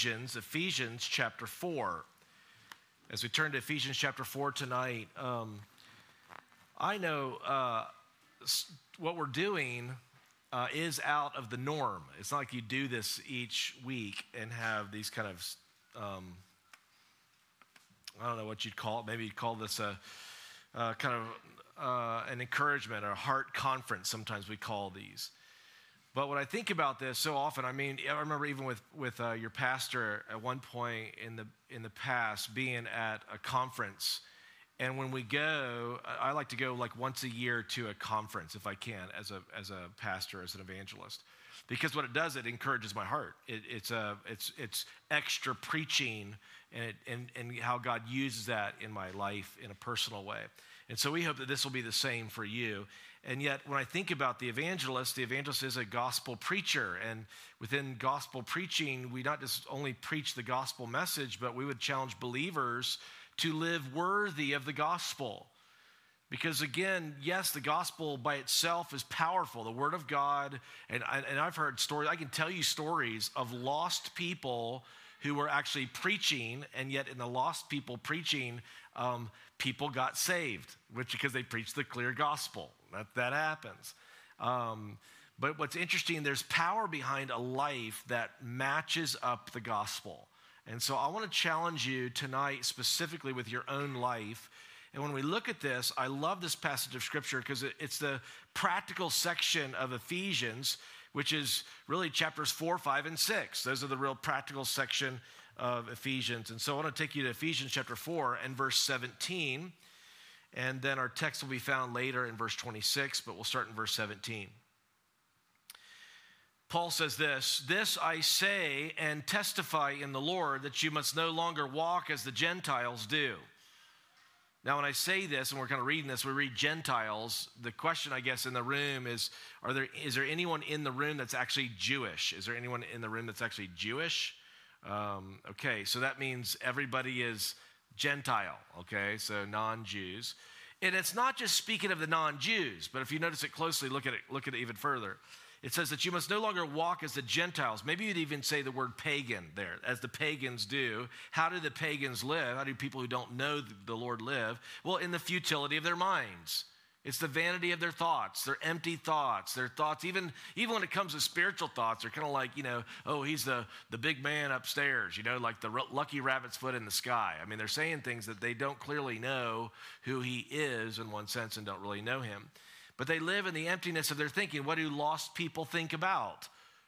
Ephesians chapter 4. As we turn to Ephesians chapter 4 tonight, I know what we're doing is out of the norm. It's not like you do this each week and have these kind of, I don't know what you'd call it. Maybe you'd call this a kind of an encouragement or a heart conference. Sometimes we call these. But when I think about this so often, I remember even with your pastor at one point in the past being at a conference, and when we go, I like to go like once a year to a conference if I can, as a pastor, as an evangelist, because what it does, it encourages my heart. It's extra preaching, and how God uses that in my life in a personal way. And so we hope that this will be the same for you. And yet, when I think about the evangelist is a gospel preacher. And within gospel preaching, we not just only preach the gospel message, but we would challenge believers to live worthy of the gospel. Because again, yes, the gospel by itself is powerful, the word of God. And I've heard stories, I can tell you stories of lost people who were actually preaching, and yet in the lost people preaching, people got saved, because they preached the clear gospel. That happens. But what's interesting, there's power behind a life that matches up the gospel. And so I want to challenge you tonight specifically with your own life. And when we look at this, I love this passage of Scripture because it's the practical section of Ephesians, which is really chapters 4, 5, and 6. Those are the real practical section of Ephesians. And so I want to take you to Ephesians chapter 4 and verse 17. And then our text will be found later in verse 26, but we'll start in verse 17. Paul says this I say and testify in the Lord that you must no longer walk as the Gentiles do. Now, when I say this, and we're kind of reading this, we read Gentiles. The question, I guess, in the room is there anyone in the room that's actually Jewish? Is there anyone in the room that's actually Jewish? Okay, so that means everybody is Gentile, okay, so non-Jews. And it's not just speaking of the non-Jews, but if you notice it closely, look at it even further. It says that you must no longer walk as the Gentiles. Maybe you'd even say the word pagan there, as the pagans do. How do the pagans live? How do people who don't know the Lord live? Well, in the futility of their minds. It's the vanity of their thoughts, their empty thoughts, their thoughts, even when it comes to spiritual thoughts, they're kind of like, oh, he's the big man upstairs, like the lucky rabbit's foot in the sky. I mean, they're saying things that they don't clearly know who he is in one sense and don't really know him. But they live in the emptiness of their thinking. What do lost people think about?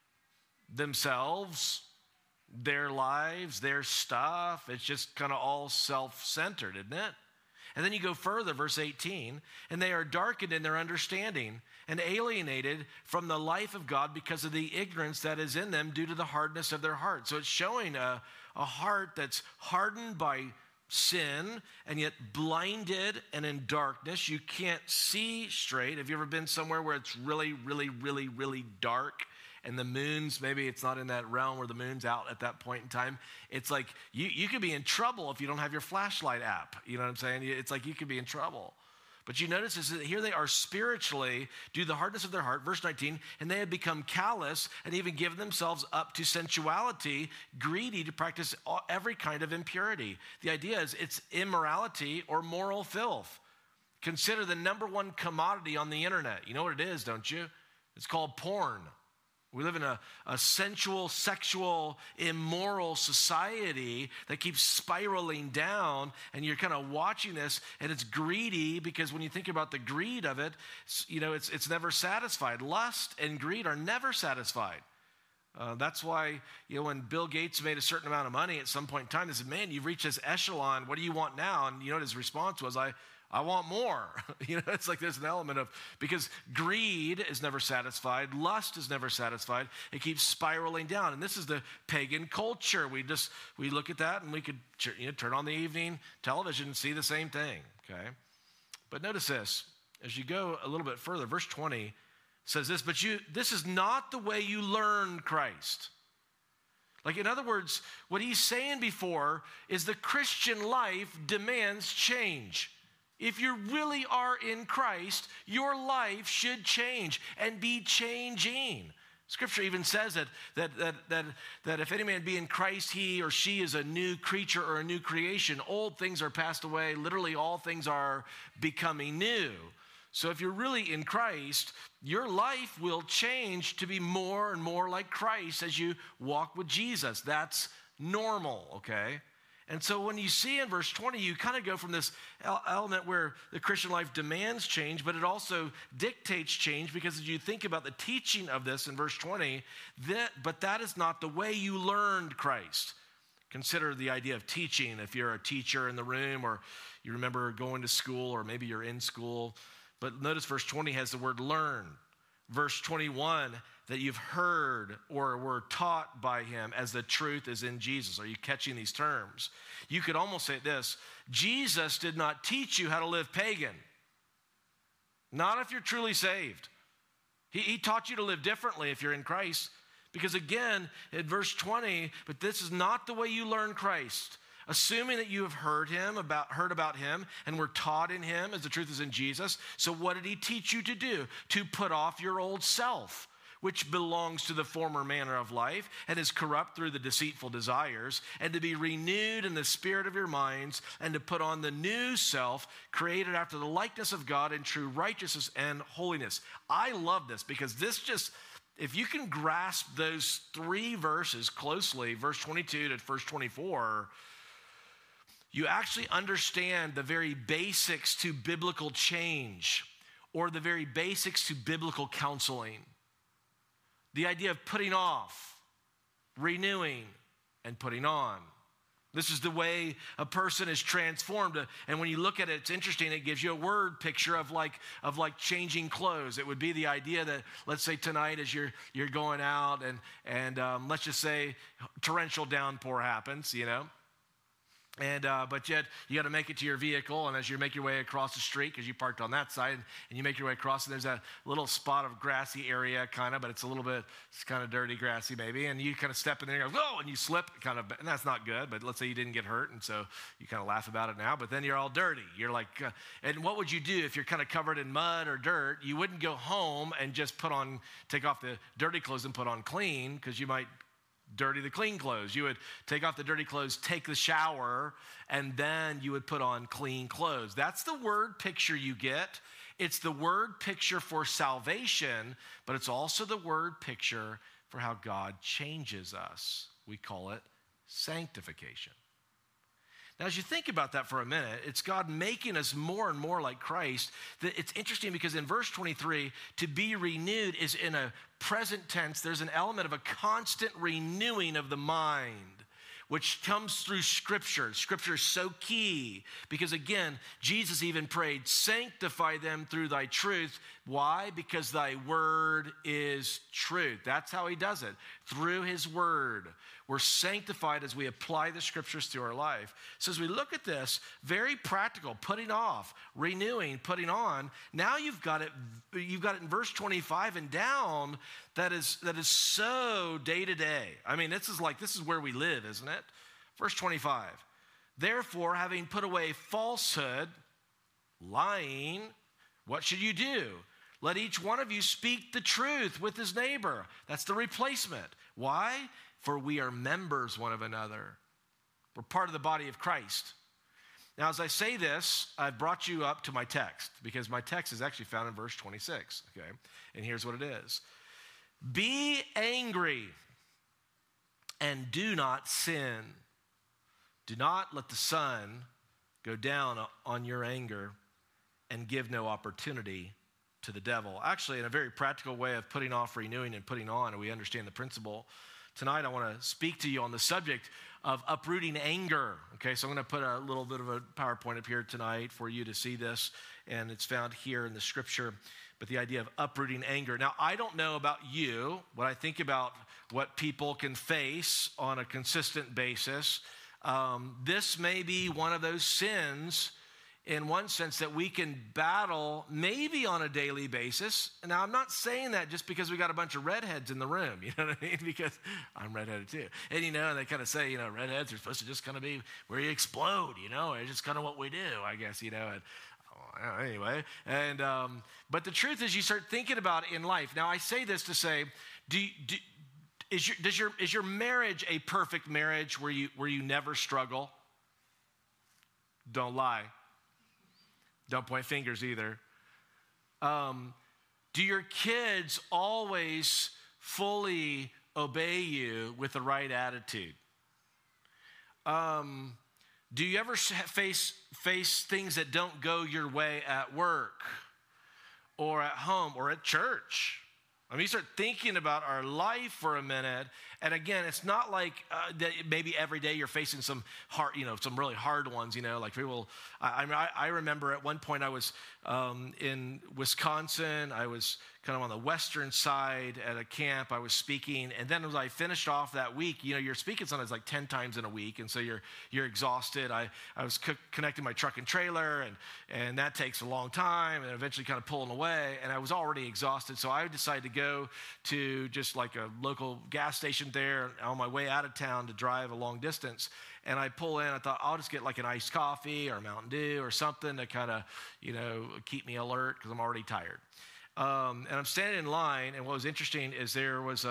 Themselves, their lives, their stuff. It's just kind of all self-centered, isn't it? And then you go further, verse 18, and they are darkened in their understanding and alienated from the life of God because of the ignorance that is in them due to the hardness of their heart. So it's showing a heart that's hardened by sin and yet blinded and in darkness. You can't see straight. Have you ever been somewhere where it's really, really, really, really dark? And the moon's, maybe it's not in that realm where the moon's out at that point in time. It's like you could be in trouble if you don't have your flashlight app. You know what I'm saying? It's like you could be in trouble. But you notice is that here they are spiritually, due to the hardness of their heart, verse 19, and they have become callous and even given themselves up to sensuality, greedy to practice every kind of impurity. The idea is it's immorality or moral filth. Consider the number one commodity on the internet. You know what it is, don't you? It's called porn. We live in a sensual, sexual, immoral society that keeps spiraling down, and you're kind of watching this, and it's greedy because when you think about the greed of it, it's never satisfied. Lust and greed are never satisfied. That's why, when Bill Gates made a certain amount of money at some point in time, they said, man, you've reached this echelon. What do you want now? And you know what his response was? I want more. It's like there's an element of, because greed is never satisfied, lust is never satisfied, it keeps spiraling down. And this is the pagan culture. We look at that and we could turn on the evening television and see the same thing, okay? But notice this, as you go a little bit further, verse 20 says this, but this is not the way you learn Christ. Like, in other words, what he's saying before is the Christian life demands change. If you really are in Christ, your life should change and be changing. Scripture even says that if any man be in Christ, he or she is a new creature or a new creation. Old things are passed away. Literally, all things are becoming new. So if you're really in Christ, your life will change to be more and more like Christ as you walk with Jesus. That's normal, okay? And so when you see in verse 20, you kind of go from this element where the Christian life demands change, but it also dictates change, because as you think about the teaching of this in verse 20, but that is not the way you learned Christ. Consider the idea of teaching. If you're a teacher in the room, or you remember going to school, or maybe you're in school. But notice verse 20 has the word learn. Verse 21, that you've heard or were taught by him as the truth is in Jesus. Are you catching these terms? You could almost say this: Jesus did not teach you how to live pagan. Not if you're truly saved. He taught you to live differently if you're in Christ. Because again, in verse 20, but this is not the way you learn Christ. Assuming that you have heard about him and were taught in him as the truth is in Jesus. So what did he teach you to do? To put off your old self, which belongs to the former manner of life and is corrupt through the deceitful desires, and to be renewed in the spirit of your minds, and to put on the new self, created after the likeness of God in true righteousness and holiness. I love this, because this just, if you can grasp those three verses closely, verse 22 to verse 24, you actually understand the very basics to biblical change, or the very basics to biblical counseling. The idea of putting off, renewing, and putting on. This is the way a person is transformed. And when you look at it, it's interesting. It gives you a word picture of like changing clothes. It would be the idea that, let's say tonight as you're going out and let's just say torrential downpour happens, you know. And but yet you got to make it to your vehicle, and as you make your way across the street, because you parked on that side, and you make your way across, and there's that little spot of grassy area, kind of, but it's kind of dirty, grassy maybe, and you kind of step in there and go, whoa, and you slip, kind of, and that's not good. But let's say you didn't get hurt, and so you kind of laugh about it now. But then you're all dirty. You're like, and what would you do if you're kind of covered in mud or dirt? You wouldn't go home and just take off the dirty clothes and put on clean, because you might dirty the clean clothes. You would take off the dirty clothes, take the shower, and then you would put on clean clothes. That's the word picture you get. It's the word picture for salvation, but it's also the word picture for how God changes us. We call it sanctification. Now, as you think about that for a minute, it's God making us more and more like Christ. It's interesting because in verse 23, to be renewed is in a present tense. There's an element of a constant renewing of the mind, which comes through Scripture. Scripture is so key because, again, Jesus even prayed, sanctify them through thy truth. Why? Because thy word is truth. That's how he does it, through his word. We're sanctified as we apply the Scriptures to our life. So as we look at this, very practical, putting off, renewing, putting on. Now you've got it in verse 25 and down. That is so day to day. I mean, this is where we live, isn't it? Verse 25. Therefore, having put away falsehood, lying, what should you do? Let each one of you speak the truth with his neighbor. That's the replacement. Why? For we are members one of another. We're part of the body of Christ. Now, as I say this, I've brought you up to my text, because my text is actually found in verse 26, okay? And here's what it is. Be angry and do not sin. Do not let the sun go down on your anger, and give no opportunity to the devil. Actually, in a very practical way of putting off, renewing, and putting on, and we understand the principle. Tonight, I want to speak to you on the subject of uprooting anger. Okay, so I'm going to put a little bit of a PowerPoint up here tonight for you to see this, and it's found here in the Scripture, but the idea of uprooting anger. Now, I don't know about you, when I think about what people can face on a consistent basis, this may be one of those sins in one sense that we can battle maybe on a daily basis. Now, I'm not saying that just because we got a bunch of redheads in the room, you know what I mean? Because I'm redheaded too. And, they kind of say, redheads are supposed to just kind of be where you explode, it's just kind of what we do, I guess, and Anyway, and but the truth is, you start thinking about it in life. Now, I say this to say, is your marriage a perfect marriage where you never struggle? Don't lie. Don't point fingers either. Do your kids always fully obey you with the right attitude? Do you ever face things that don't go your way at work or at home or at church? I mean, you start thinking about our life for a minute, and again, it's not like that maybe every day you're facing some hard, some really hard ones, like people. I remember at one point I was in Wisconsin. I was kind of on the western side at a camp. I was speaking, and then as I finished off that week, you're speaking sometimes like 10 times in a week, and so you're exhausted. I was connecting my truck and trailer, and that takes a long time, and eventually kind of pulling away, and I was already exhausted, so I decided to go to just like a local gas station there on my way out of town to drive a long distance. And I pull in, I thought I'll just get like an iced coffee or a Mountain Dew or something to kind of, keep me alert because I'm already tired. And I'm standing in line, and what was interesting is there was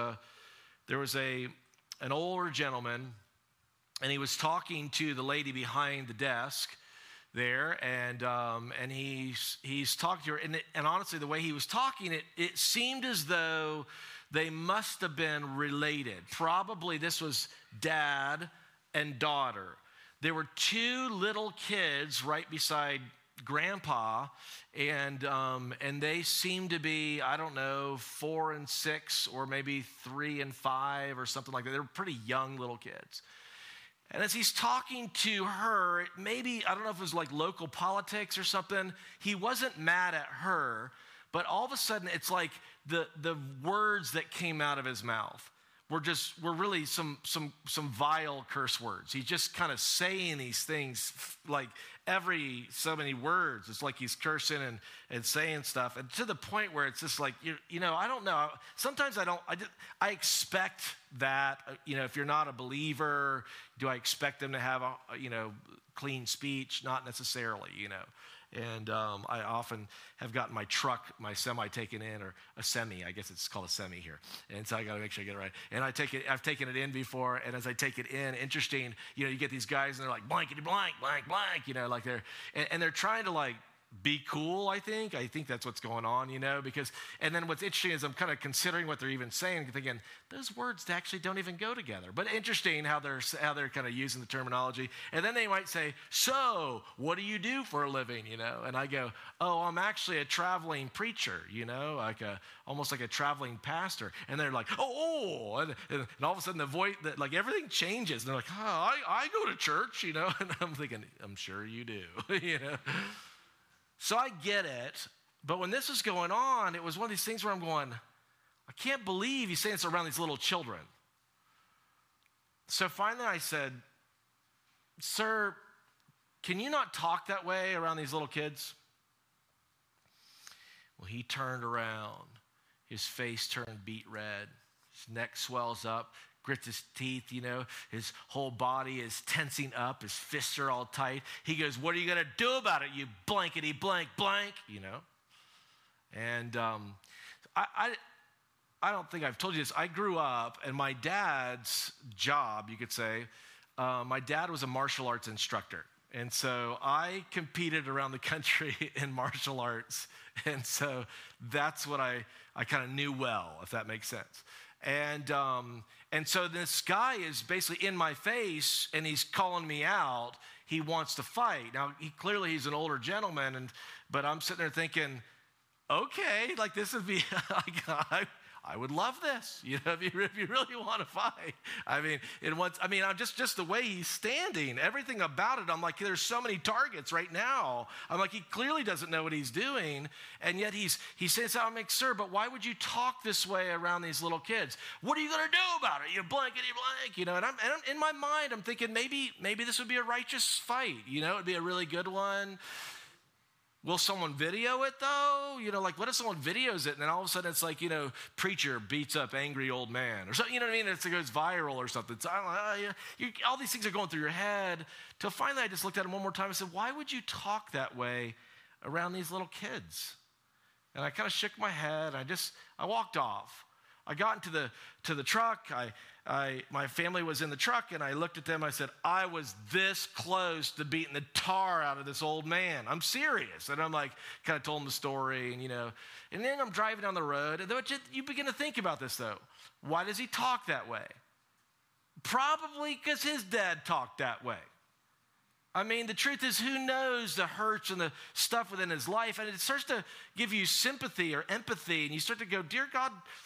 an older gentleman, and he was talking to the lady behind the desk there, and he's talking to her, and honestly, the way he was talking, it seemed as though they must have been related. Probably this was dad and daughter. There were two little kids right beside grandpa, and they seemed to be, I don't know, 4 and 6, or maybe 3 and 5, or something like that. They were pretty young little kids. And as he's talking to her, maybe, I don't know if it was like local politics or something, he wasn't mad at her, but all of a sudden it's like the words that came out of his mouth were really some vile curse words. He's just kind of saying these things like every so many words. It's like he's cursing and saying stuff, and to the point where it's just like, I don't know. Sometimes I expect that, if you're not a believer, do I expect them to have a clean speech? Not necessarily, And I often have gotten my semi taken in, or a semi, I guess it's called a semi here. And so I got to make sure I get it right. And I've taken it in before, and as I take it in, interesting, you get these guys, and they're like, blankety blank, blank, blank, like they're trying to like be cool, I think. I think that's what's going on, because, and then what's interesting is I'm kind of considering what they're even saying, thinking, those words actually don't even go together. But interesting how they're kind of using the terminology. And then they might say, so, what do you do for a living, And I go, oh, I'm actually a traveling preacher, almost like a traveling pastor. And they're like, oh, and all of a sudden the voice, like everything changes. And they're like, oh, I go to church, And I'm thinking, I'm sure you do, So I get it, but when this was going on, it was one of these things where I'm going, I can't believe he's saying it's around these little children. So finally I said, sir, can you not talk that way around these little kids? Well, he turned around. His face turned beet red. His neck swells up, grits his teeth, his whole body is tensing up, his fists are all tight. He goes, what are you going to do about it, you blankety blank blank, And I don't think I've told you this. I grew up, and my dad's job, you could say, my dad was a martial arts instructor. And so I competed around the country in martial arts. And so that's what I kind of knew well, if that makes sense. And so this guy is basically in my face, and he's calling me out. He wants to fight. Now, clearly he's an older gentleman, but I'm sitting there thinking, okay, like this would be, I would love this, if you really want to fight. I'm just the way he's standing, everything about it. I'm like, there's so many targets right now. I'm like, he clearly doesn't know what he's doing, and yet he says, I'm like, sir, but why would you talk this way around these little kids? What are you going to do about it? You blankety blank, And I'm in my mind, I'm thinking maybe this would be a righteous fight, it'd be a really good one. Will someone video it though? Like what if someone videos it and then all of a sudden it's like, preacher beats up angry old man or something, It goes viral or something. So all these things are going through your head till finally I just looked at him one more time and said, why would you talk that way around these little kids. And I kind of shook my head. I walked off. I got into the truck. My family was in the truck, and I looked at them. I said, I was this close to beating the tar out of this old man. I'm serious. And I'm like, kind of told him the story, and then I'm driving down the road. And you begin to think about this, though. Why does he talk that way? Probably because his dad talked that way. I mean, the truth is, who knows the hurts and the stuff within his life? And it starts to give you sympathy or empathy, and you start to go, dear God,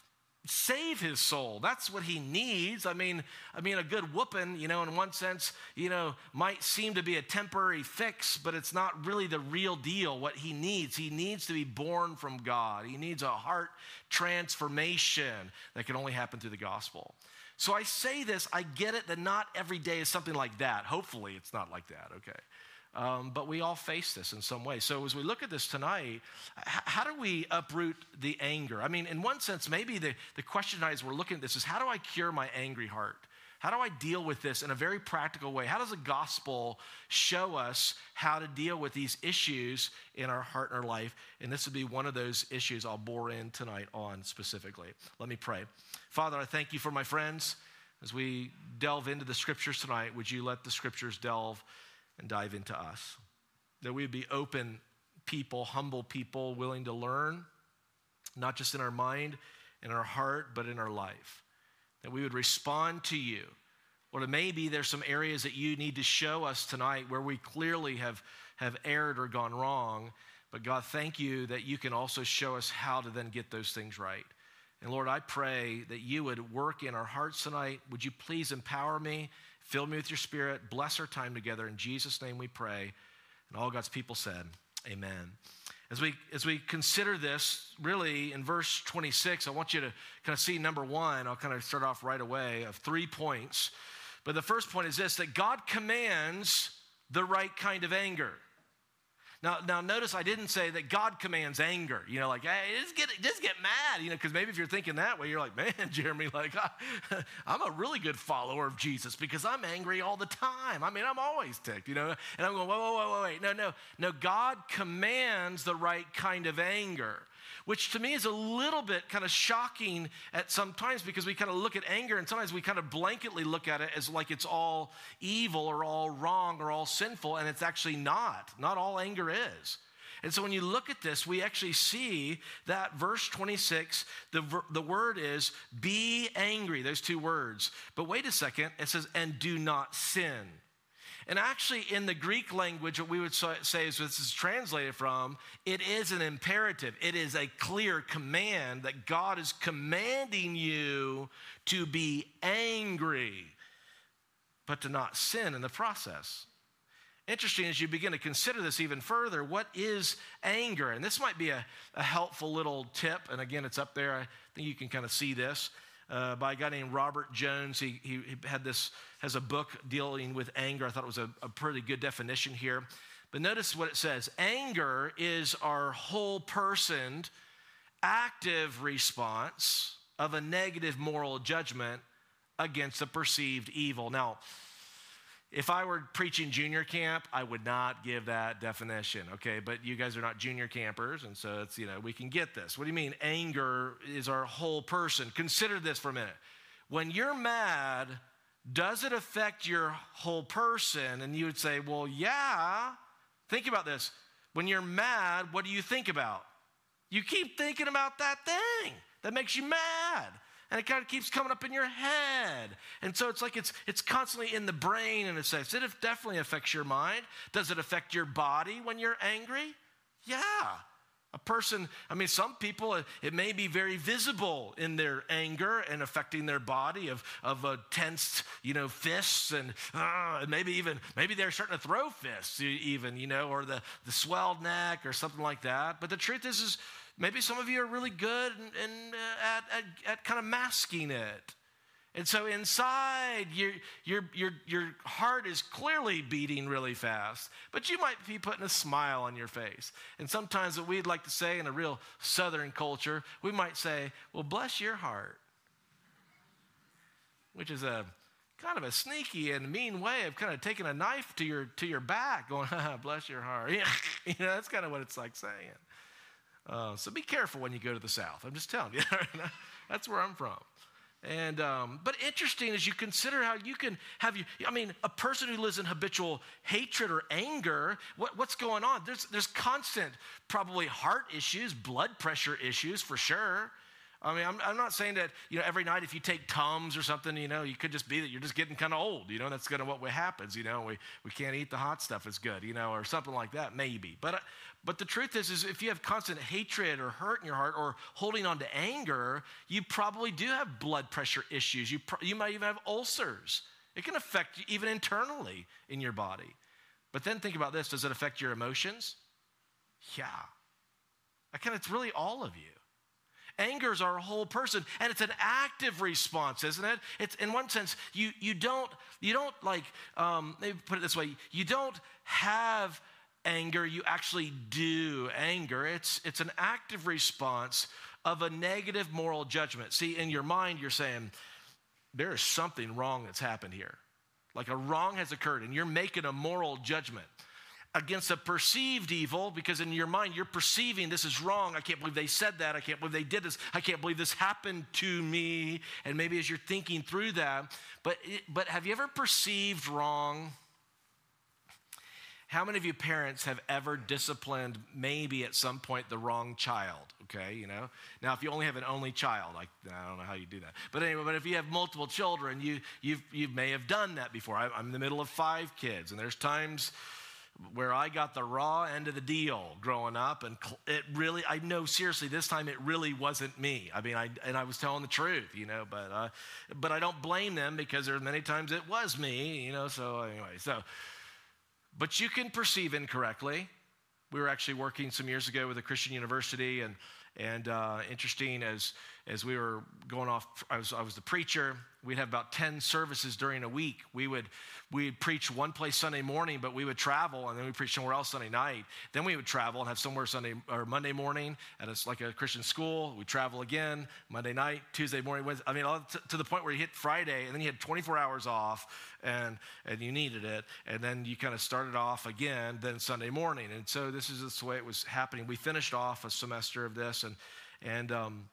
save his soul. That's what he needs. I mean, a good whooping, in one sense, might seem to be a temporary fix, but it's not really the real deal. What he needs to be born from God. He needs a heart transformation that can only happen through the gospel. So I say this, I get it that not every day is something like that. Hopefully it's not like that, okay? But we all face this in some way. So as we look at this tonight, how do we uproot the anger? I mean, in one sense, maybe the question tonight as we're looking at this is, how do I cure my angry heart? How do I deal with this in a very practical way? How does the gospel show us how to deal with these issues in our heart and our life? And this would be one of those issues I'll bore in tonight on specifically. Let me pray. Father, I thank you for my friends. As we delve into the scriptures tonight, would you let the scriptures delve and dive into us? That we would be open people, humble people, willing to learn, not just in our mind, in our heart, but in our life. That we would respond to you. Or it may be there's some areas that you need to show us tonight where we clearly have erred or gone wrong. But God, thank you that you can also show us how to then get those things right. And Lord, I pray that you would work in our hearts tonight. Would you please empower me, fill me with your spirit, bless our time together. In Jesus' name we pray. And all God's people said, amen. As we consider this, really in verse 26, I want you to kind of see number one. I'll kind of start off right away of 3 points. But the first point is this, that God commands the right kind of anger. Now notice I didn't say that God commands anger. Like, hey, just get mad. Because maybe if you're thinking that way, you're like, man, Jeremy, like, I'm a really good follower of Jesus because I'm angry all the time. I mean, I'm always ticked, And I'm going, whoa, wait. No, God commands the right kind of anger, which to me is a little bit kind of shocking at some times because we kind of look at anger and sometimes we kind of blanketly look at it as like it's all evil or all wrong or all sinful, and it's actually not. Not all anger is. And so when you look at this, we actually see that verse 26, the word is be angry, those 2 words. But wait a second, it says, and do not sin. And actually, in the Greek language, what we would say is this is translated from, it is an imperative. It is a clear command that God is commanding you to be angry, but to not sin in the process. Interesting, as you begin to consider this even further, what is anger? And this might be a helpful little tip. And again, it's up there. I think you can kind of see this. By a guy named Robert Jones. He has a book dealing with anger. I thought it was a pretty good definition here. But notice what it says. Anger is our whole person active response of a negative moral judgment against a perceived evil. Now, if I were preaching junior camp, I would not give that definition, okay? But you guys are not junior campers, and so it's, we can get this. What do you mean anger is our whole person? Consider this for a minute. When you're mad, does it affect your whole person? And you would say, well, yeah. Think about this. When you're mad, what do you think about? You keep thinking about that thing that makes you mad. And it kind of keeps coming up in your head. And so it's like it's constantly in the brain, and it definitely affects your mind. Does it affect your body when you're angry? Yeah. Some people, it may be very visible in their anger and affecting their body of tensed, fists and maybe they're starting to throw fists even, or the swelled neck or something like that. But the truth is maybe some of you are really good at kind of masking it. And so inside, your heart is clearly beating really fast, but you might be putting a smile on your face. And sometimes what we'd like to say in a real Southern culture, we might say, well, bless your heart, which is a kind of a sneaky and mean way of kind of taking a knife to your back, going, bless your heart. That's kind of what it's like saying. So be careful when you go to the South. I'm just telling you. That's where I'm from. And but interesting as you consider how you can have a person who lives in habitual hatred or anger, what's going on? There's constant probably heart issues, blood pressure issues for sure. I mean, I'm not saying that, every night if you take Tums or something, you could just be that you're just getting kind of old, that's kind of what happens, we can't eat the hot stuff as good, or something like that, maybe. But the truth is if you have constant hatred or hurt in your heart or holding on to anger, you probably do have blood pressure issues. You might even have ulcers. It can affect you even internally in your body. But then think about this, does it affect your emotions? Yeah. It's really all of you. Anger is our whole person, and it's an active response, isn't it? It's in one sense, you don't like, maybe put it this way, you don't have anger, you actually do anger. It's an active response of a negative moral judgment. See, in your mind, you're saying, there is something wrong that's happened here. Like a wrong has occurred, and you're making a moral judgment against a perceived evil, because in your mind, you're perceiving this is wrong. I can't believe they said that. I can't believe they did this. I can't believe this happened to me. And maybe as you're thinking through that, but have you ever perceived wrong? How many of you parents have ever disciplined maybe at some point the wrong child, okay, Now, if you only have an only child, I don't know how you do that. But anyway, if you have multiple children, you may have done that before. I'm in the middle of 5 kids, and there's times where I got the raw end of the deal growing up, and I know seriously this time it really wasn't me. I mean, I was telling the truth, but I don't blame them because there are many times it was me, so anyway, but you can perceive incorrectly. We were actually working some years ago with a Christian university, and interesting as we were going off, I was the preacher. We'd have about 10 services during a week. We'd preach one place Sunday morning, but we would travel, and then we'd preach somewhere else Sunday night. Then we would travel and have somewhere Sunday or Monday morning at like a Christian school. We'd travel again Monday night, Tuesday morning, Wednesday. All to the point where you hit Friday, and then you had 24 hours off, and you needed it. And then you kind of started off again, then Sunday morning. And so this is just the way it was happening. We finished off a semester of this, and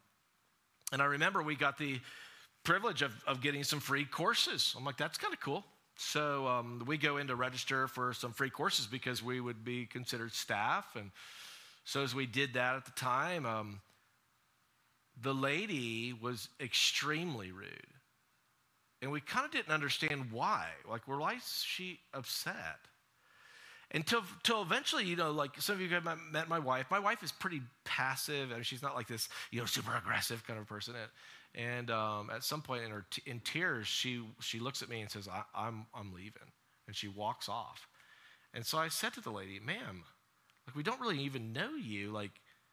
I remember we got the privilege of getting some free courses. I'm like, that's kind of cool. So we go in to register for some free courses because we would be considered staff. And so as we did that at the time, the lady was extremely rude. And we kind of didn't understand why. Like, why is she upset? Until eventually, like some of you guys met my wife. My wife is pretty passive. I mean, she's not like this, super aggressive kind of person. And at some point in tears, she looks at me and says, I'm leaving. And she walks off. And so I said to the lady, ma'am, like, we don't really even know you. Like,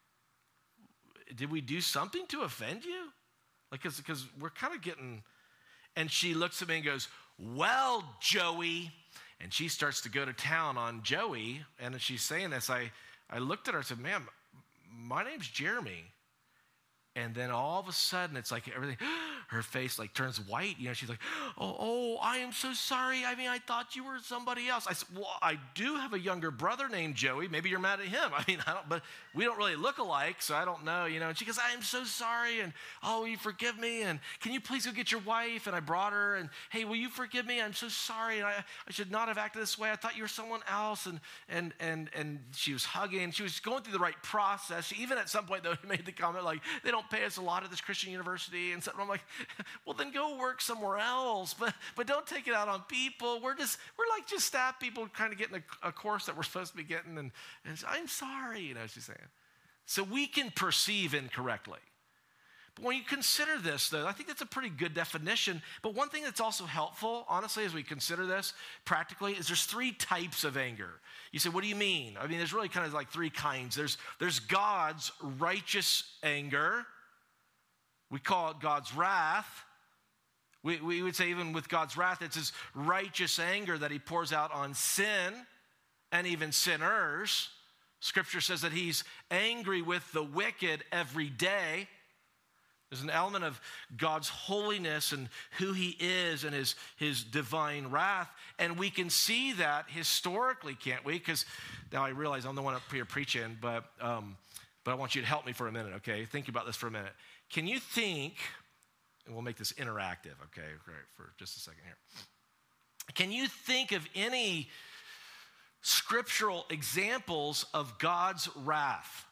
did we do something to offend you? Like, because we're kind of getting, and she looks at me and goes, well, Joey. And she starts to go to town on Joey. And as she's saying this, I looked at her and said, ma'am, my name's Jeremy. And then all of a sudden, it's like everything, her face like turns white. She's like, oh, I am so sorry. I mean, I thought you were somebody else. I said, well, I do have a younger brother named Joey. Maybe you're mad at him. I mean, but we don't really look alike, so I don't know, And she goes, I am so sorry. And, oh, will you forgive me? And can you please go get your wife? And I brought her. And, hey, will you forgive me? I'm so sorry. And I should not have acted this way. I thought you were someone else. And she was hugging. She was going through the right process. She even at some point, though, made the comment, like, they don't pay us a lot at this Christian university. And so I'm like, well, then go work somewhere else. But don't take it out on people. We're like just staff people kind of getting a course that we're supposed to be getting. And I'm sorry, she's saying. So we can perceive incorrectly. But when you consider this, though, I think that's a pretty good definition. But one thing that's also helpful, honestly, as we consider this practically, is there's 3 types of anger. You say, what do you mean? I mean, there's really kind of like 3 kinds. There's God's righteous anger. We call it God's wrath. We would say even with God's wrath, it's his righteous anger that he pours out on sin and even sinners. Scripture says that he's angry with the wicked every day. There's an element of God's holiness and who he is and his divine wrath. And we can see that historically, can't we? Because now I realize I'm the one up here preaching, but I want you to help me for a minute, okay? Think about this for a minute. Can you think, and we'll make this interactive, okay, for just a second here. Can you think of any scriptural examples of God's wrath?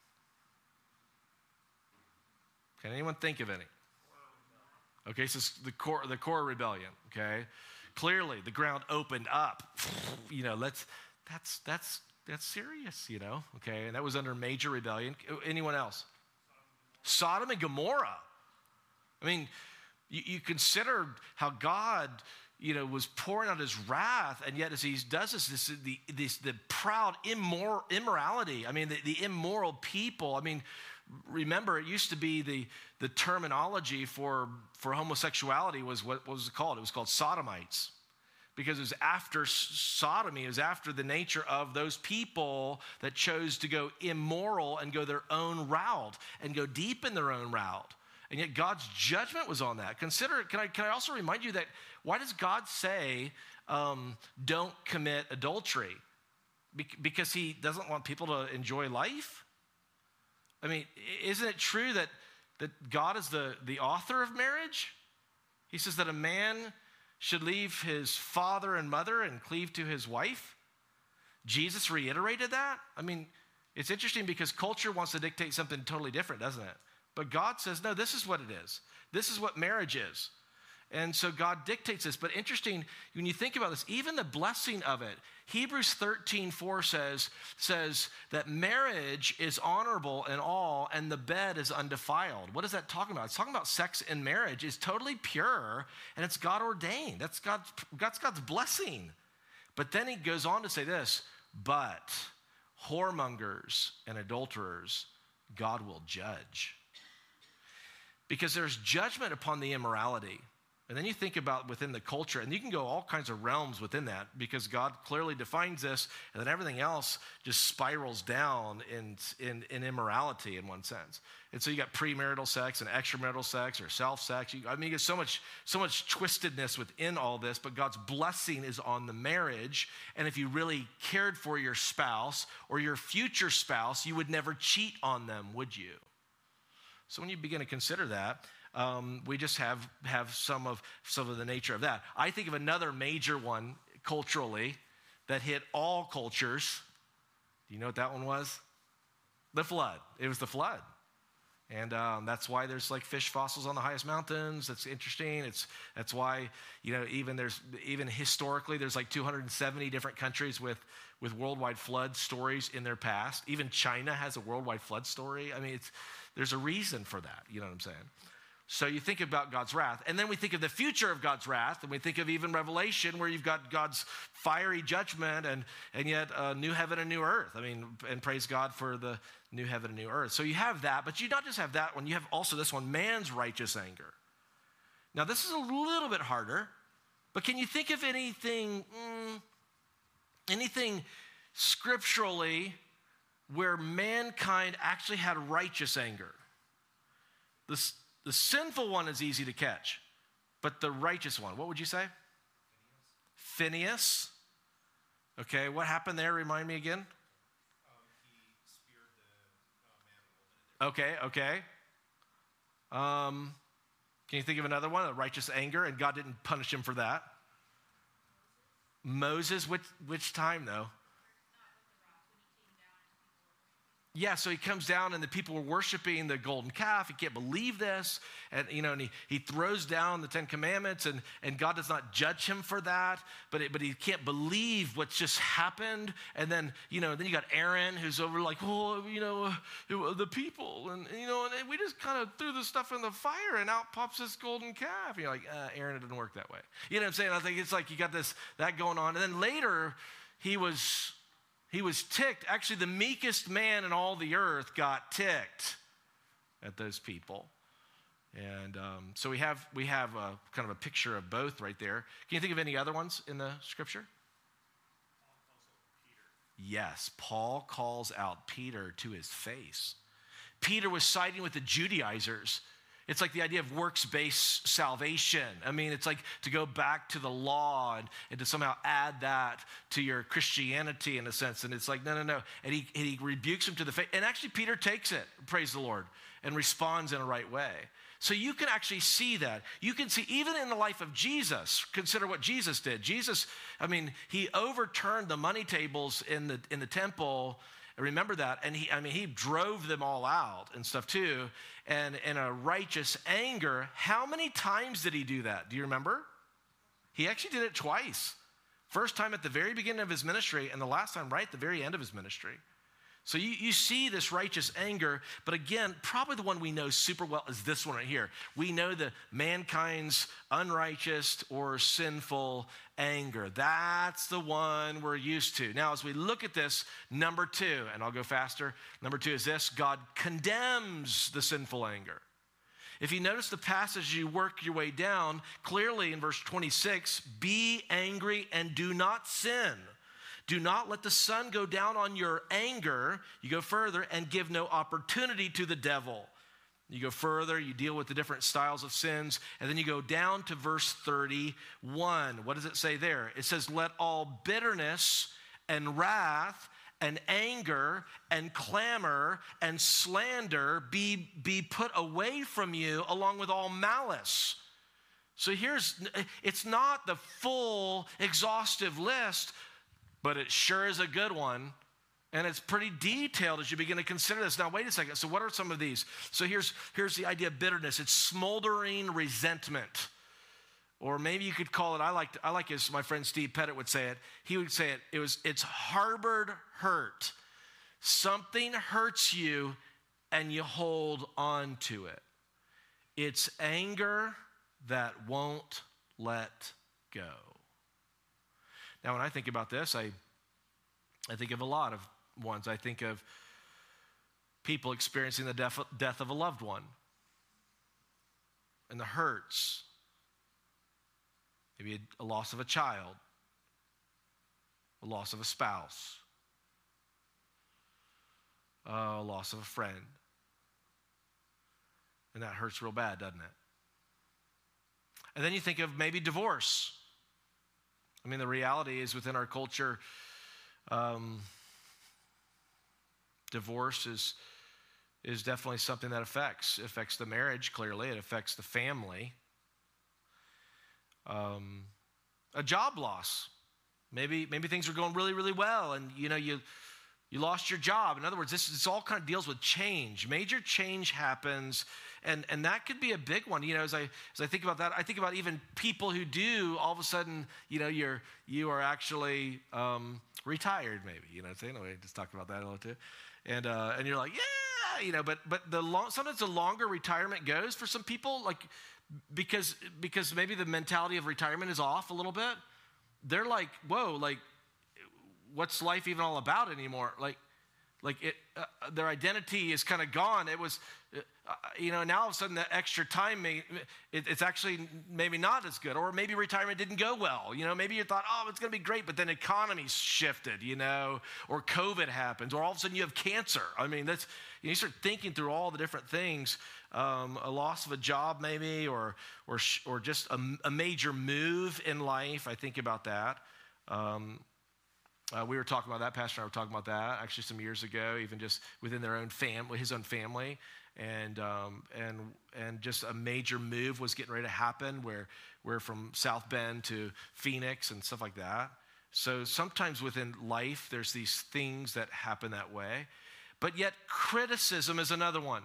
Can anyone think of any? Okay, so it's the Korah rebellion, okay? Clearly, the ground opened up. You know, that's serious, you know, okay? And that was under major rebellion. Anyone else? Sodom and Gomorrah. I mean, you consider how God, you know, was pouring out his wrath, and yet as he does this the proud immorality. I mean, the immoral people. I mean, remember, it used to be the terminology for homosexuality was what was it called? It was called sodomites, because it was after sodomy. It was after the nature of those people that chose to go immoral and go their own route and go deep in their own route. And yet God's judgment was on that. Consider, can I also remind you that why does God say don't commit adultery? Because he doesn't want people to enjoy life? I mean, isn't it true that God is the author of marriage? He says that a man should leave his father and mother and cleave to his wife. Jesus reiterated that. I mean, it's interesting because culture wants to dictate something totally different, doesn't it? But God says, no, this is what it is. This is what marriage is. And so God dictates this. But interesting, when you think about this, even the blessing of it, Hebrews 13:4 says that marriage is honorable in all and the bed is undefiled. What is that talking about? It's talking about sex in marriage is totally pure and it's God ordained. That's God's blessing. But then he goes on to say this, but whoremongers and adulterers, God will judge. Because there's judgment upon the immorality. And then you think about within the culture, and you can go all kinds of realms within that because God clearly defines this, and then everything else just spirals down in immorality in one sense. And so you got premarital sex and extramarital sex or self-sex. I mean, there's so much twistedness within all this, but God's blessing is on the marriage. And if you really cared for your spouse or your future spouse, you would never cheat on them, would you? So when you begin to consider that, we just have some of the nature of that. I think of another major one culturally that hit all cultures. Do you know what that one was? The flood. It was the flood. And that's why there's like fish fossils on the highest mountains. That's interesting. That's why, you know, even historically, there's like 270 different countries with worldwide flood stories in their past. Even China has a worldwide flood story. I mean, there's a reason for that. You know what I'm saying? So you think about God's wrath. And then we think of the future of God's wrath. And we think of even Revelation where you've got God's fiery judgment and yet a new heaven and new earth. I mean, and praise God for the new heaven and new earth. So you have that, but you not just have that one. You have also this one, man's righteous anger. Now this is a little bit harder, but can you think of anything scripturally where mankind actually had righteous anger? The sinful one is easy to catch, but the righteous one, what would you say? Phineas. Okay, what happened there? Remind me again. He speared the man and woman. Okay. Can you think of another one? A righteous anger, and God didn't punish him for that. Moses, which time though? Yeah, so he comes down and the people were worshiping the golden calf. He can't believe this. And, you know, and he throws down the 10 Commandments and God does not judge him for that. But he can't believe what's just happened. And then, you know, then you got Aaron who's over like, oh, you know, the people. And, you know, and we just kind of threw the stuff in the fire and out pops this golden calf. And you're like, Aaron, it didn't work that way. You know what I'm saying? I think it's like you got that going on. And then later he was ticked. Actually, the meekest man in all the earth got ticked at those people. And so we have a kind of a picture of both right there. Can you think of any other ones in the scripture? Yes, Paul calls out Peter to his face. Peter was siding with the Judaizers. It's like the idea of works-based salvation. I mean, it's like to go back to the law and to somehow add that to your Christianity in a sense. And it's like, no. And he rebukes him to the face. And actually, Peter takes it, praise the Lord, and responds in a right way. So you can actually see that. You can see, even in the life of Jesus, consider what Jesus did. Jesus, I mean, he overturned the money tables in the temple. Remember that. And he drove them all out and stuff too. And in a righteous anger, how many times did he do that? Do you remember? He actually did it twice. First time at the very beginning of his ministry, and the last time right at the very end of his ministry. So you see this righteous anger, but again, probably the one we know super well is this one right here. We know the mankind's unrighteous or sinful anger. That's the one we're used to. Now, as we look at this, number 2, and I'll go faster. Number 2 is this: God condemns the sinful anger. If you notice the passage, you work your way down, clearly in verse 26, be angry and do not sin. Do not let the sun go down on your anger. You go further, and give no opportunity to the devil. You go further, you deal with the different styles of sins, and then you go down to verse 31. What does it say there? It says, let all bitterness and wrath and anger and clamor and slander be put away from you, along with all malice. So it's not the full exhaustive list, but it sure is a good one, and it's pretty detailed as you begin to consider this. Now, wait a second. So what are some of these? So here's the idea of bitterness. It's smoldering resentment. Or maybe you could call it, I like as my friend Steve Pettit would say it. He would say it's harbored hurt. Something hurts you, and you hold on to it. It's anger that won't let go. Now, when I think about this, I think of a lot of ones. I think of people experiencing the death of a loved one and the hurts. Maybe a loss of a child, a loss of a spouse, a loss of a friend. And that hurts real bad, doesn't it? And then you think of maybe divorce. I mean, the reality is within our culture, divorce is definitely something that affects the marriage, clearly. It affects the family. A job loss. Maybe things are going really, really well, and you lost your job. In other words, this all kind of deals with change. Major change happens, and that could be a big one. As I think about that, I think about even people who do all of a sudden, you are actually retired. Maybe anyway, just talked about that a little too, and you're like, yeah, but sometimes the longer retirement goes for some people, like because maybe the mentality of retirement is off a little bit. They're like, whoa, like, what's life even all about anymore? Their identity is kind of gone. It was, now all of a sudden the extra time, it's actually maybe not as good. Or maybe retirement didn't go well. Maybe you thought, oh, it's going to be great, but then economy's shifted, or COVID happens, or all of a sudden you have cancer. I mean, you start thinking through all the different things, a loss of a job maybe, or just a major move in life. I think about that. We were talking about that. Pastor and I were talking about that actually some years ago, even just within their own family, his own family, and just a major move was getting ready to happen where we're from South Bend to Phoenix and stuff like that. So sometimes within life, there's these things that happen that way, but yet criticism is another one.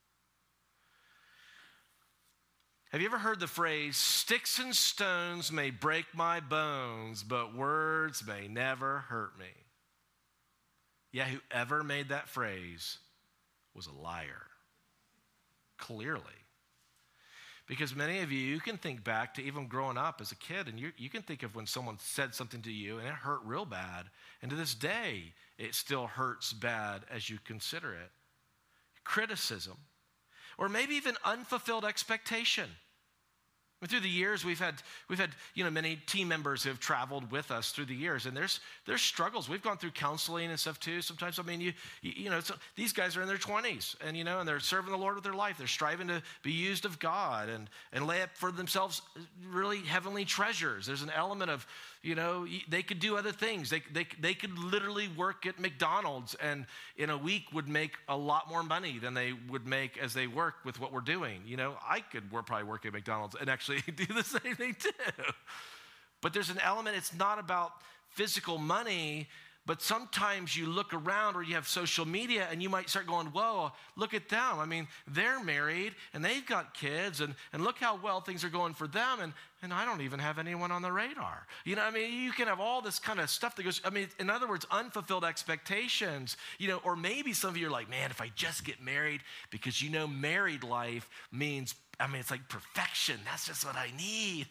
Have you ever heard the phrase, sticks and stones may break my bones, but words may never hurt me? Yeah, whoever made that phrase was a liar, clearly. Because many of you can think back to even growing up as a kid, and you can think of when someone said something to you and it hurt real bad, and to this day, it still hurts bad as you consider it. Criticism. Or maybe even unfulfilled expectation. Through the years, we've had many team members who have traveled with us through the years, and there's struggles. We've gone through counseling and stuff too. Sometimes, I mean, these guys are in their 20s, and and they're serving the Lord with their life. They're striving to be used of God and lay up for themselves really heavenly treasures. There's an element of they could do other things. They could literally work at McDonald's and in a week would make a lot more money than they would make as they work with what we're doing. I could probably work at McDonald's and actually do the same thing too. But there's an element, it's not about physical money, but sometimes you look around or you have social media and you might start going, whoa, look at them. I mean, they're married and they've got kids and look how well things are going for them. And I don't even have anyone on the radar. You can have all this kind of stuff that goes, in other words, unfulfilled expectations, or maybe some of you are like, man, if I just get married, because married life means, it's like perfection. That's just what I need.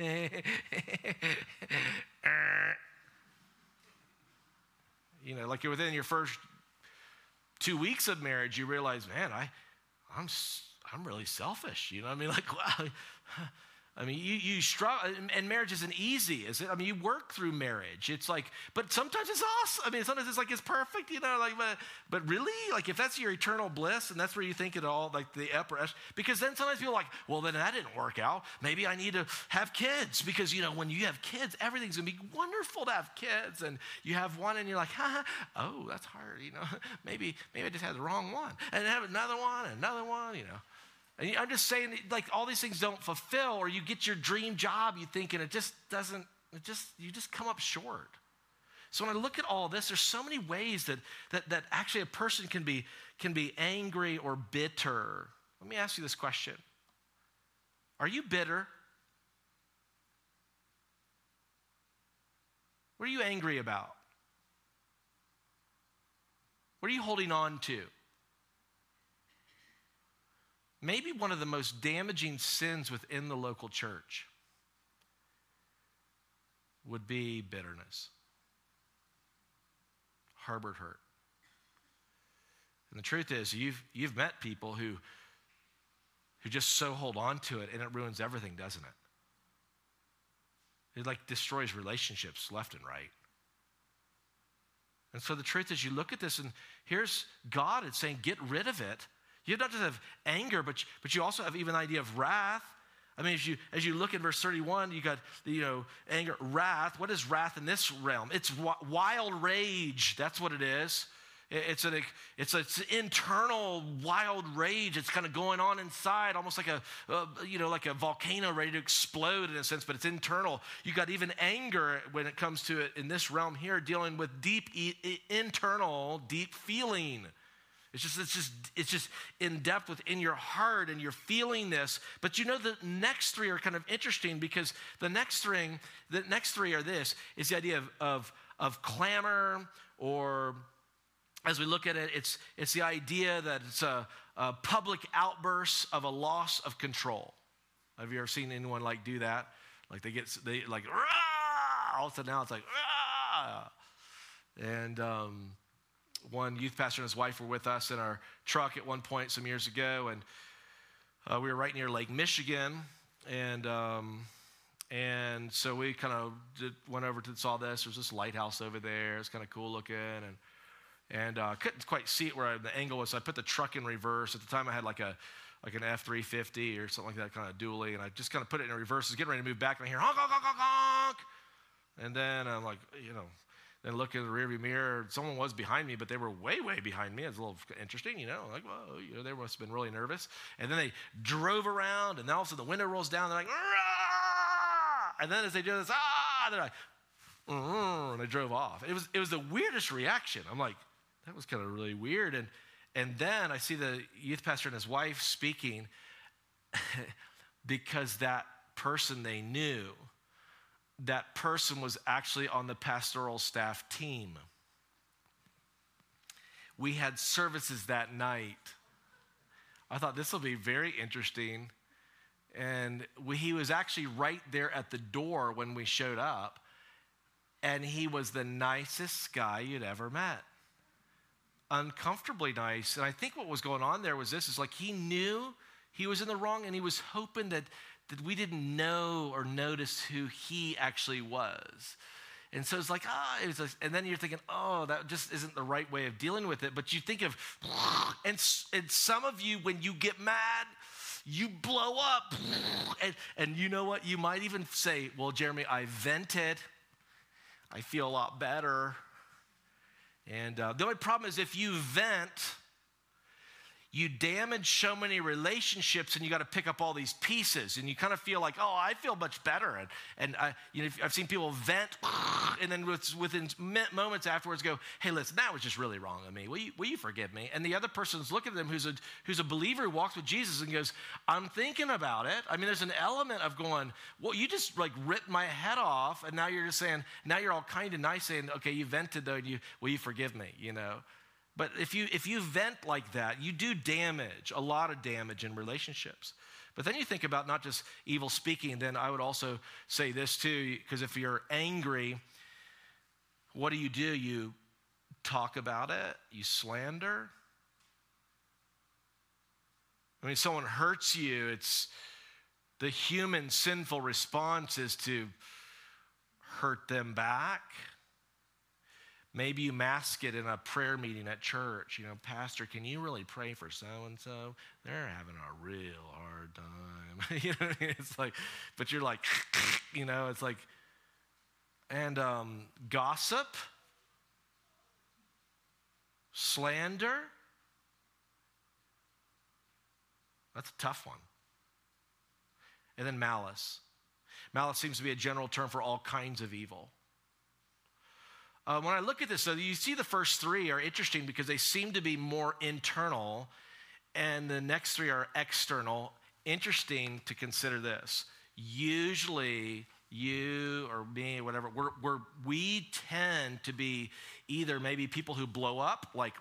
Like within your first 2 weeks of marriage, you realize, man, I'm really selfish. Like, wow. You struggle, and marriage isn't easy, is it? You work through marriage. It's like, but sometimes it's awesome. Sometimes it's like it's perfect, but really, like if that's your eternal bliss and that's where you think it all, like the upper, because then sometimes people are like, well, then that didn't work out. Maybe I need to have kids because, when you have kids, everything's gonna be wonderful to have kids. And you have one and you're like, oh, that's hard, maybe I just had the wrong one. And have another one and another one, And I'm just saying, like, all these things don't fulfill, or you get your dream job, you think, and you just come up short. So when I look at all this, there's so many ways that actually a person can be angry or bitter. Let me ask you this question. Are you bitter? What are you angry about? What are you holding on to? Maybe one of the most damaging sins within the local church would be bitterness, harbored hurt. And the truth is, you've met people who just so hold on to it, and it ruins everything, doesn't it? It like destroys relationships left and right. And so the truth is, you look at this, and here's God is saying, get rid of it. You not just have anger, but you also have even the idea of wrath. As you look at verse 31, you got anger, wrath. What is wrath in this realm? It's wild rage. That's what it is. It's an internal wild rage. It's kind of going on inside, almost like a volcano ready to explode in a sense, but it's internal. You got even anger when it comes to it in this realm here, dealing with deep internal, deep feeling. It's just in depth within your heart, and you're feeling this. But the next three are kind of interesting, because the next three are this. It's the idea of clamor, or as we look at it, it's the idea that it's a public outburst of a loss of control. Have you ever seen anyone like do that? Like they like, rah! All of a sudden now it's like, rah! And one youth pastor and his wife were with us in our truck at one point some years ago, and we were right near Lake Michigan, and so we kind of went over to saw this. There's this lighthouse over there. It's kind of cool looking, and couldn't quite see it where the angle was. So I put the truck in reverse. At the time, I had like an F-350 or something like that, kind of dually, and I just kind of put it in reverse. I was getting ready to move back, and I hear honk, honk, honk, honk, honk, and then I'm like, then look in the rearview mirror. Someone was behind me, but they were way, way behind me. It was a little interesting, like, whoa, they must have been really nervous. And then they drove around, and then all of a sudden the window rolls down. They're like, rah! And then as they do this, they're like, and they drove off. It was the weirdest reaction. I'm like, that was kind of really weird. And then I see the youth pastor and his wife speaking because that person they knew, that person was actually on the pastoral staff team. We had services that night. I thought this will be very interesting. And he was actually right there at the door when we showed up. And he was the nicest guy you'd ever met. Uncomfortably nice. And I think what was going on there was this, is like he knew he was in the wrong, and he was hoping that that we didn't know or notice who he actually was. And so it's like, and then you're thinking, that just isn't the right way of dealing with it. But you think of, and some of you, when you get mad, you blow up. And you know what? You might even say, well, Jeremy, I vented. I feel a lot better. And the only problem is if you vent, you damage so many relationships, and you got to pick up all these pieces, and you kind of feel like, I feel much better. And I've seen people vent, and then within moments afterwards go, hey, listen, that was just really wrong of me. Will you forgive me? And the other person's looking at them who's a believer who walks with Jesus and goes, I'm thinking about it. I mean, there's an element of going, well, you just like ripped my head off, and now you're just saying, now you're all kind of nice saying, okay, you vented though, will you forgive me, But if you vent like that, you do damage, a lot of damage in relationships. But then you think about not just evil speaking, then I would also say this too, because if you're angry, what do? You talk about it, you slander. I mean, someone hurts you, it's the human sinful response is to hurt them back. Maybe you mask it in a prayer meeting at church. Pastor, can you really pray for so-and-so? They're having a real hard time. You know what I mean? It's like, but you're like, it's like, and gossip, slander, that's a tough one. And then malice. Malice seems to be a general term for all kinds of evil. When I look at this, so you see the first three are interesting because they seem to be more internal, and the next three are external. Interesting to consider this. Usually, you or me, whatever, we tend to be either maybe people who blow up, like,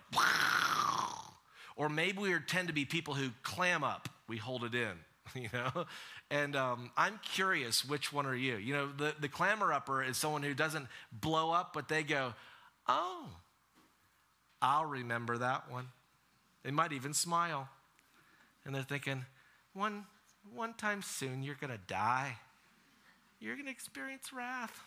or maybe we tend to be people who clam up. We hold it in, And I'm curious, which one are you? The clamor-upper is someone who doesn't blow up, but they go, I'll remember that one. They might even smile. And they're thinking, one time soon you're going to die. You're going to experience wrath.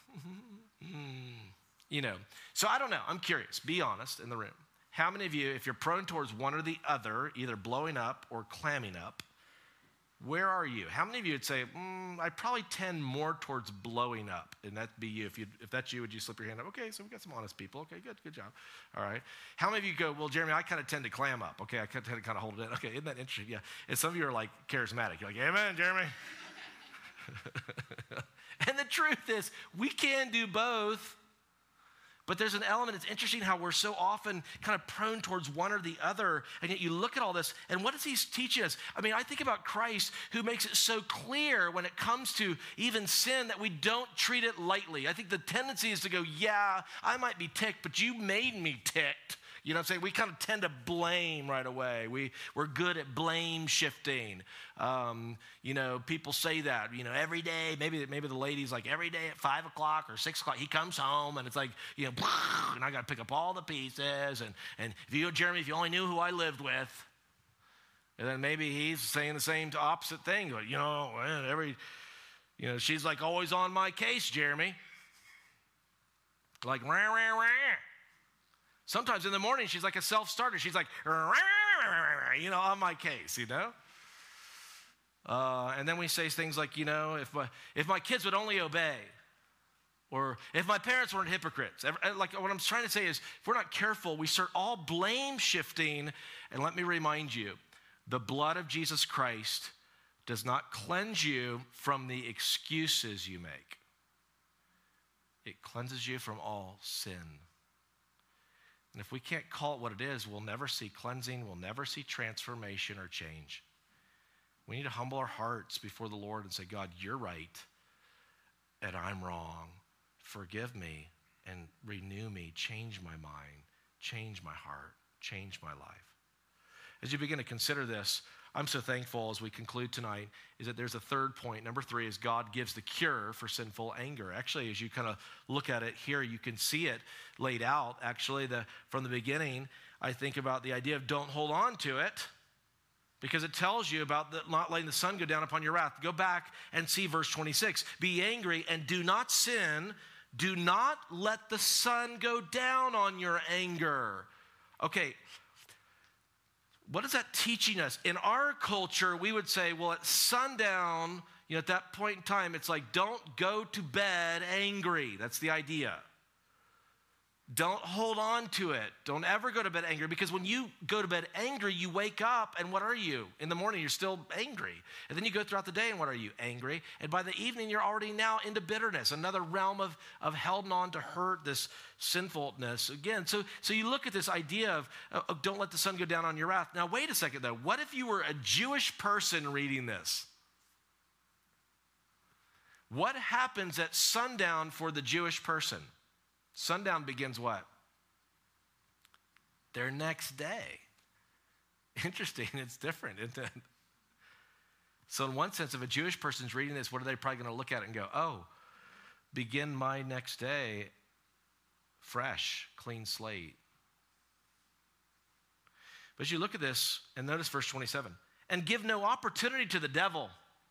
So I don't know. I'm curious. Be honest in the room. How many of you, if you're prone towards one or the other, either blowing up or clamming up, where are you? How many of you would say, I probably tend more towards blowing up? And that'd be you. If that's you, would you slip your hand up? Okay, so we've got some honest people. Okay, good job. All right. How many of you go, well, Jeremy, I kind of tend to clam up. Okay, I tend to kind of hold it in. Okay, isn't that interesting? Yeah. And some of you are like charismatic. You're like, amen, Jeremy. And the truth is, we can do both. But there's an element, it's interesting how we're so often kind of prone towards one or the other, and yet you look at all this, and what is he teaching us? I mean, I think about Christ who makes it so clear when it comes to even sin that we don't treat it lightly. I think the tendency is to go, yeah, I might be ticked, but you made me ticked. You know what I'm saying? We kind of tend to blame right away. We're good at blame shifting. People say that, every day, maybe the lady's like every day at 5 o'clock or 6 o'clock, he comes home and it's like, and I got to pick up all the pieces. And Jeremy, if you only knew who I lived with, and then maybe he's saying the same opposite thing. But, she's like always on my case, Jeremy. Like, rah, rah, rah. Sometimes in the morning, she's like a self-starter. She's like, on my case, And then we say things like, if my kids would only obey, or if my parents weren't hypocrites. Like what I'm trying to say is, if we're not careful, we start all blame shifting. And let me remind you, the blood of Jesus Christ does not cleanse you from the excuses you make. It cleanses you from all sin. And if we can't call it what it is, we'll never see cleansing, we'll never see transformation or change. We need to humble our hearts before the Lord and say, God, you're right, and I'm wrong. Forgive me and renew me, change my mind, change my heart, change my life. As you begin to consider this, I'm so thankful as we conclude tonight is that there's a third point. Number 3 is God gives the cure for sinful anger. Actually, as you kind of look at it here, you can see it laid out. Actually, from the beginning, I think about the idea of don't hold on to it. because it tells you about not letting the sun go down upon your wrath. Go back and see verse 26. Be angry and do not sin. Do not let the sun go down on your anger. Okay, what is that teaching us? In our culture, we would say, well, at sundown, at that point in time, it's like, don't go to bed angry. That's the idea. Don't hold on to it. Don't ever go to bed angry, because when you go to bed angry, you wake up and what are you? In the morning, you're still angry. And then you go throughout the day and what are you? Angry. And by the evening, you're already now into bitterness, another realm of holding on to hurt, this sinfulness again. So you look at this idea of don't let the sun go down on your wrath. Now, wait a second though. What if you were a Jewish person reading this? What happens at sundown for the Jewish person? Sundown begins what? Their next day. Interesting, it's different, isn't it? So in one sense, if a Jewish person's reading this, what are they probably going to look at it and go, oh, begin my next day fresh, clean slate. But as you look at this, and notice verse 27, and give no opportunity to the devil.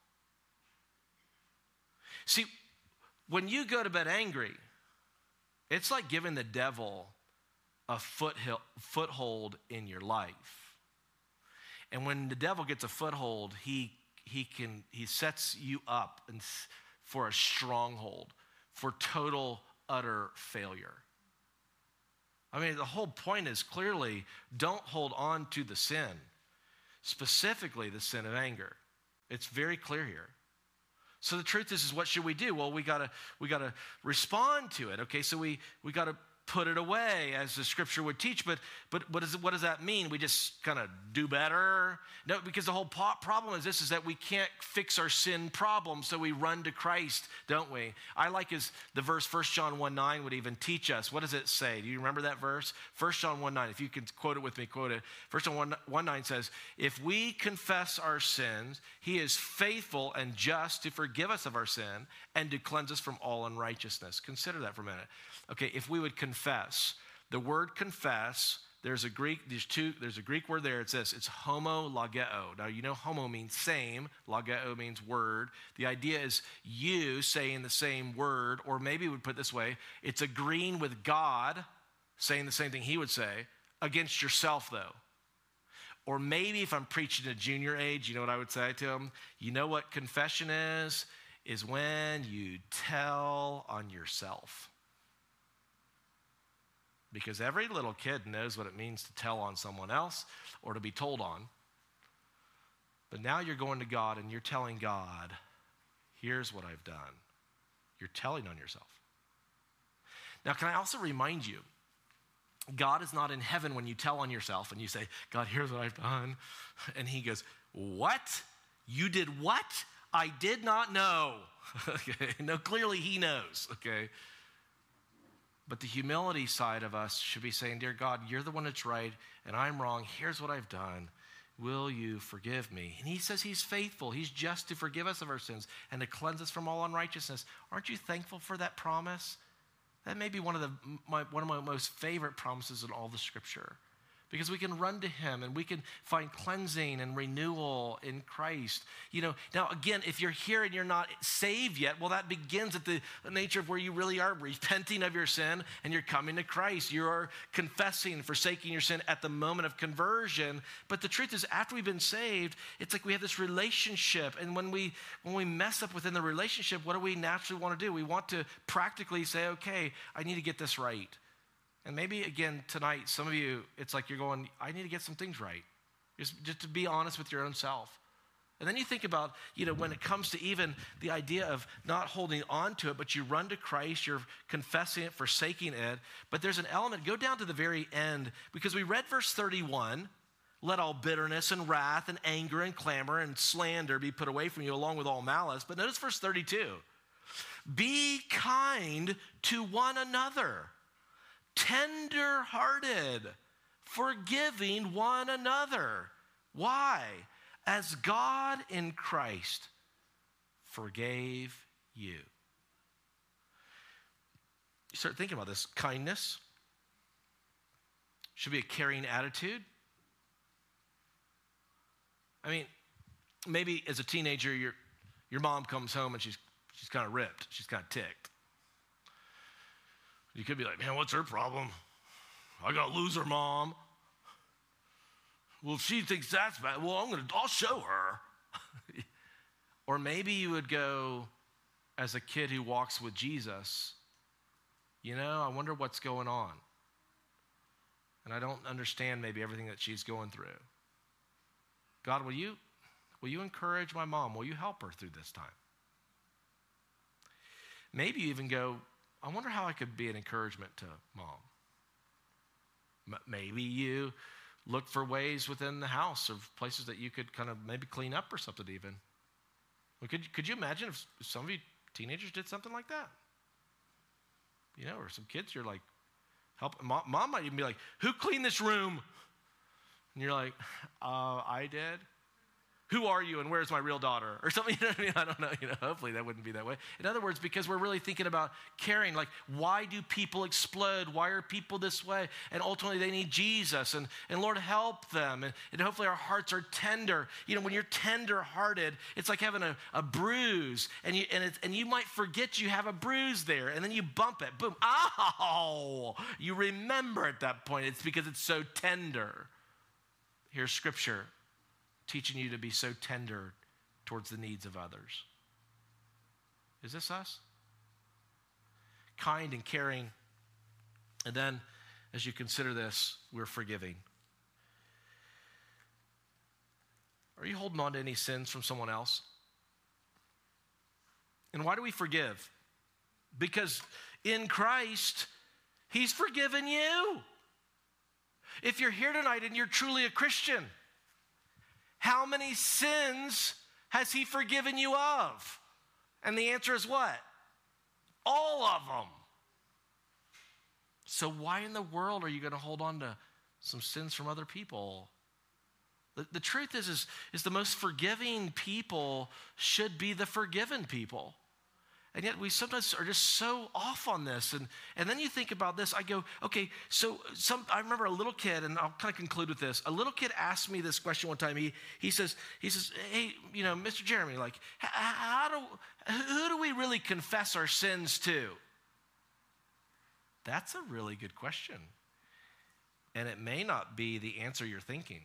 See, when you go to bed angry, it's like giving the devil a foothold in your life. And when the devil gets a foothold, he sets you up for a stronghold, for total, utter failure. I mean, the whole point is clearly don't hold on to the sin, specifically the sin of anger. It's very clear here. So the truth is what should we do? Well, we gotta respond to it. Okay, so we gotta put it away as the scripture would teach. But what does that mean? We just kind of do better? No, because the whole problem is this: is that we can't fix our sin problem, so we run to Christ, don't we? I like the verse 1 John 1:9 would even teach us. What does it say? Do you remember that verse? 1 John 1:9. If you can quote it with me, quote it. 1 John 1:9 says, "If we confess our sins, He is faithful and just to forgive us of our sin and to cleanse us from all unrighteousness." Consider that for a minute. Okay, if we would confess, the word confess, there's a Greek word there. It's this. It's homologeo. Now, you know homo means same. Logeo means word. The idea is you saying the same word, or maybe we would put it this way. It's agreeing with God, saying the same thing He would say, against yourself, though. Or maybe if I'm preaching to junior age, you know what I would say to them? You know what confession is when you tell on yourself. Because every little kid knows what it means to tell on someone else or to be told on. But now you're going to God and you're telling God, here's what I've done. You're telling on yourself. Now, can I also remind you, God is not in heaven when you tell on yourself and you say, God, here's what I've done. And He goes, what? You did what? I did not know. Okay. No, clearly He knows. Okay. But the humility side of us should be saying, dear God, you're the one that's right, and I'm wrong. Here's what I've done. Will you forgive me? And He says He's faithful. He's just to forgive us of our sins and to cleanse us from all unrighteousness. Aren't you thankful for that promise? That may be one of my most favorite promises in all the Scripture. Because we can run to Him and we can find cleansing and renewal in Christ. Now again, if you're here and you're not saved yet, well, that begins at the nature of where you really are repenting of your sin and you're coming to Christ. You are confessing, forsaking your sin at the moment of conversion. But the truth is, after we've been saved, it's like we have this relationship. And when we mess up within the relationship, what do we naturally want to do? We want to practically say, okay, I need to get this right. And maybe, again, tonight, some of you, it's like you're going, I need to get some things right. Just to be honest with your own self. And then you think about, when it comes to even the idea of not holding on to it, but you run to Christ, you're confessing it, forsaking it. But there's an element, go down to the very end, because we read verse 31, let all bitterness and wrath and anger and clamor and slander be put away from you along with all malice. But notice verse 32, be kind to one another. Tender-hearted, forgiving one another. Why? As God in Christ forgave you. You start thinking about this. Kindness should be a caring attitude. I mean, maybe as a teenager, your mom comes home and she's kind of ripped. She's kind of ticked. You could be like, man, what's her problem? I got a loser mom. Well, if she thinks that's bad, well, I'll show her. Or maybe you would go, as a kid who walks with Jesus, I wonder what's going on. And I don't understand maybe everything that she's going through. God, will you encourage my mom? Will you help her through this time? Maybe you even go, I wonder how I could be an encouragement to mom. Maybe you look for ways within the house of places that you could kind of maybe clean up or something even. Well, could you imagine if some of you teenagers did something like that? Or some kids, you're like, help. Mom might even be like, who cleaned this room? And you're like, I did. Who are you and where's my real daughter? Or something, I don't know, hopefully that wouldn't be that way. In other words, because we're really thinking about caring, like, why do people explode? Why are people this way? And ultimately they need Jesus, and Lord, help them. And hopefully our hearts are tender. When you're tender-hearted, it's like having a bruise, and you might forget you have a bruise there, and then you bump it, boom, ow! You remember at that point, it's because it's so tender. Here's scripture teaching you to be so tender towards the needs of others. Is this us? Kind and caring. And then, as you consider this, we're forgiving. Are you holding on to any sins from someone else? And why do we forgive? Because in Christ, He's forgiven you. If you're here tonight and you're truly a Christian, how many sins has He forgiven you of? And the answer is what? All of them. So why in the world are you going to hold on to some sins from other people? The truth is the most forgiving people should be the forgiven people. And yet we sometimes are just so off on this. And then you think about this, I go, okay, so I remember a little kid, and I'll kind of conclude with this. A little kid asked me this question one time. He says, hey, Mr. Jeremy, like, who do we really confess our sins to? That's a really good question. And it may not be the answer you're thinking.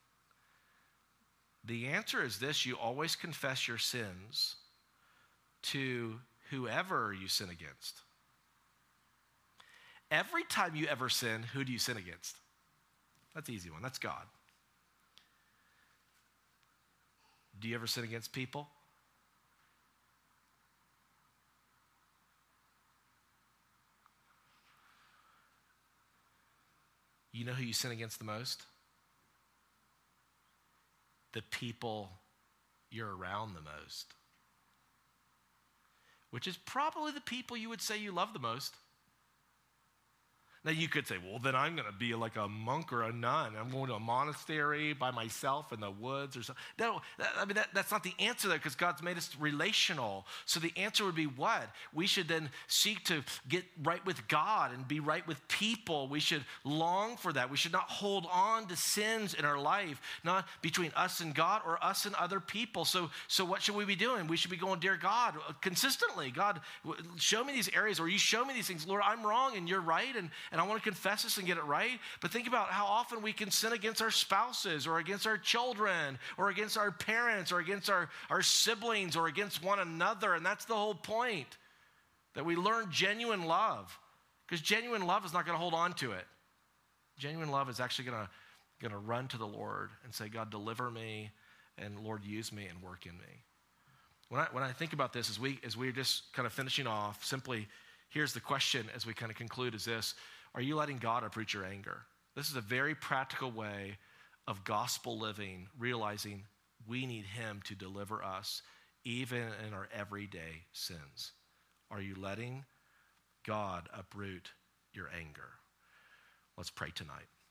The answer is this: you always confess your sins to whoever you sin against. Every time you ever sin, who do you sin against? That's the easy one. That's God. Do you ever sin against people? You know who you sin against the most? The people you're around the most. Which is probably the people you would say you love the most. Now you could say, well, then I'm going to be like a monk or a nun. I'm going to a monastery by myself in the woods or something. No, that's not the answer there, because God's made us relational. So the answer would be what? We should then seek to get right with God and be right with people. We should long for that. We should not hold on to sins in our life, not between us and God or us and other people. So what should we be doing? We should be going, dear God, consistently, God, show me these areas, or you show me these things. Lord, I'm wrong and you're right, and I want to confess this and get it right. But think about how often we can sin against our spouses or against our children or against our parents or against our siblings or against one another. And that's the whole point, that we learn genuine love, because genuine love is not going to hold on to it. Genuine love is actually going to run to the Lord and say, God, deliver me, and Lord, use me and work in me. When I think about this, as we're just kind of finishing off, simply, here's the question as we kind of conclude, is this: are you letting God uproot your anger? This is a very practical way of gospel living, realizing we need Him to deliver us even in our everyday sins. Are you letting God uproot your anger? Let's pray tonight.